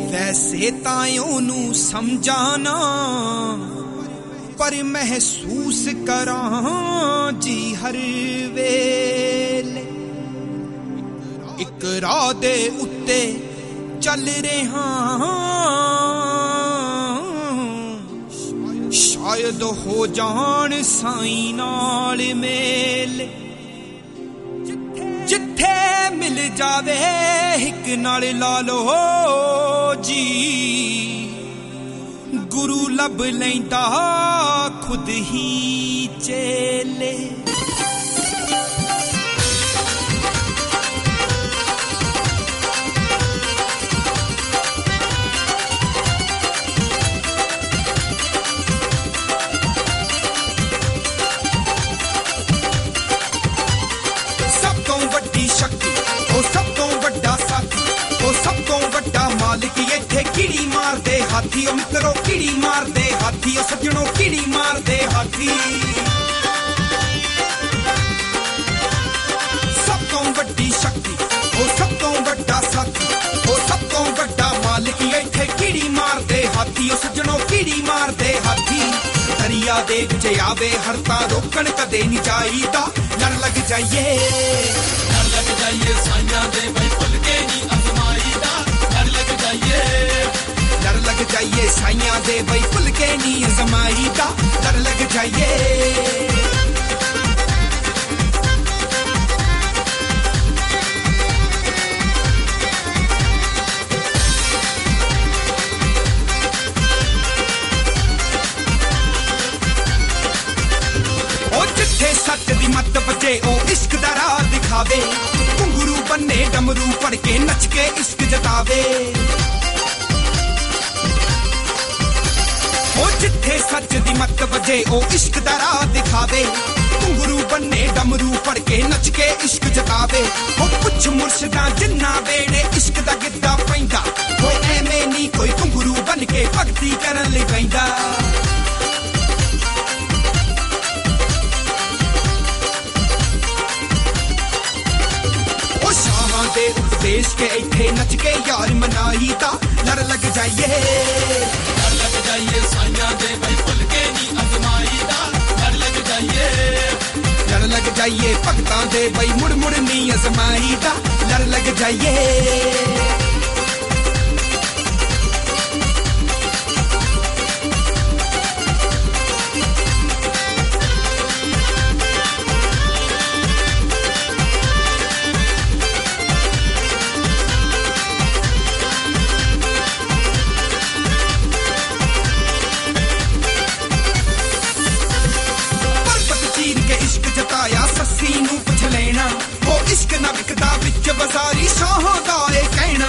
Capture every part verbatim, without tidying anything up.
वैसे तायों नू समझाना पर महसूस करां जी हर वेले इक राह दे उत्ते चल रहा शायद हो जान साईं नाल मेल जिथे मिल जावे हिक नाल ला लो जी गुरु लब लैंदा खुद ही चेले किड़ी मार दे हाथी ओ मित्रों किड़ी मार दे हाथी ओ सज्जनों किड़ी मार दे हाथी सब तो बड़ी शक्ति ओ सब तो बड़ा साथी ओ सब तो बड़ा मालिक इत्थे किड़ी मार दे हाथी ओ सज्जनों किड़ी मार दे हाथी दरिया दे विच आवे हरता रोकण कदे नहीं चाहिदा लड़ लग जाइए लड़ लग जाइए साइयां दे भाई भुल के नहीं अजमाईदा लड़ लग जाइए डर लग जाइए साइयां दे बई भुल के नी अजमाईदा डर लग जाइए ओ जिथे सच दी मत बजे ओ इश्क दा राह दिखावे घुंगरू बन्ने डमरू फड़ के नच के इश्क जतावे जिथे सच दी मत बजे ओ इश्क दा राह दिखावे घुंगरू बन्ने डमरू फड़ के नच के इश्क जतावे ओ पुछ मुर्शिदा जिन्ना वेड़े इश्क दा गिद्दा पैंदा ओ एवें नी कोई घुंगरू बन के भगती करन लई पैंदा ओ शाहां दे उपदेश के इत्थे नच के यार मनाईदा लड़ लग जाइए जाइए साइयां दे भाई भुल के नहीं अजमाईदा डर लग जाइए डर लग जाइए भगतां दे भाई मुड़ मुड़ नहीं अजमाईदा डर लग जाइए इश्क ना विकदा विच बाजारी शाहां दा ए कहना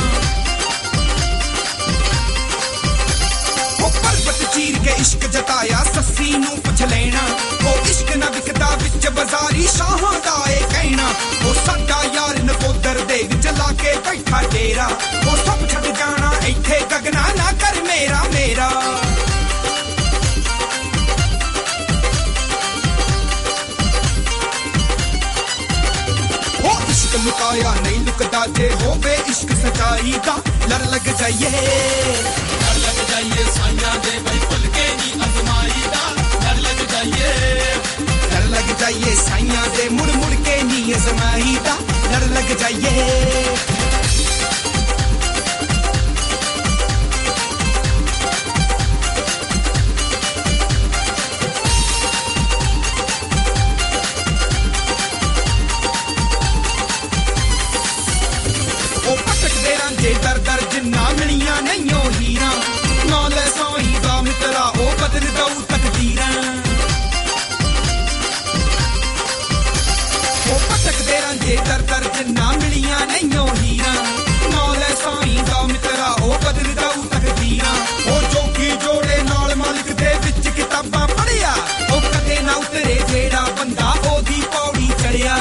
ओ पर्वत चीर के इश्क जताया सस्सी नू पुछ लेना ओ इश्क ना विकदा विच बाजारी शाहां दा ए कहना ओ साडा यार नकोदर दे विच ला के बैठा डेरा ओ सब छड़ जाना इत्थे गगना ना कर मेरा मेरा लुकाया नहीं लुकदा जे होवे इश्क सच्चाई दा लड़ लग जाइए लड़ लग जाइए साइयां दे भाई भुल के नहीं अजमाईदा लड़ लग जाइए लड़ लग जाइए साइयां दे मुड़ मुड़ के नहीं अजमाईदा लड़ लग जाइए दर दर जिन्ना मिलियां नहीं ओ हीरा नाल साईं दा मित्रा ओ बदल दऊ तकदीरां ओ भटकदे रंजे दर दर जिन्ना मिलियां नहीं ओ हीरा नाल साईं दा मित्रा ओ बदल दऊ तकदीरां ओ जोगी जोड़े नाल मालिक दे विच किताबां पढ़िया ओ कदे ना उतरे जेड़ा बंदा ओदी पौड़ी चढ़िया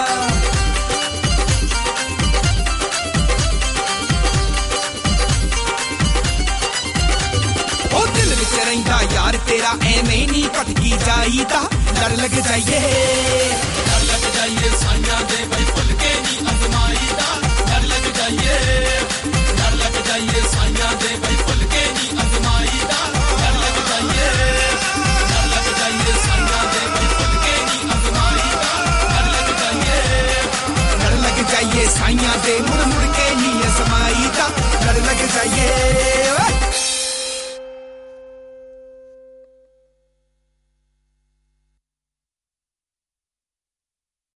यार तेरा एवें नहीं भटकी जाईदा डर लग जाइए डर लग जाइए साइयां दे भाई भुल के नहीं अजमाईदा डर लग जाइए डर लग जाइए साइयां दे ਸਾਈਆਂ ਦੇ ਮੁੜ ਮੁੜ ਕੇ ਨੀ ਅਸਮਾਈ ਦਾ ਲੜ ਲੱਗ ਜਾਈਏ।